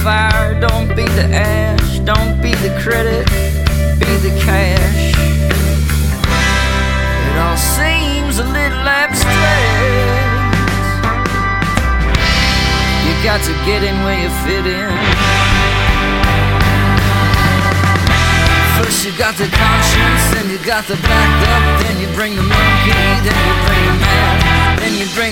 fire, don't be the ash, don't be the credit, be the cash. It all seems a little abstract. You got to get in where you fit in. First you got the conscience, then you got the backup, then you bring the monkey, then you bring the man, then you bring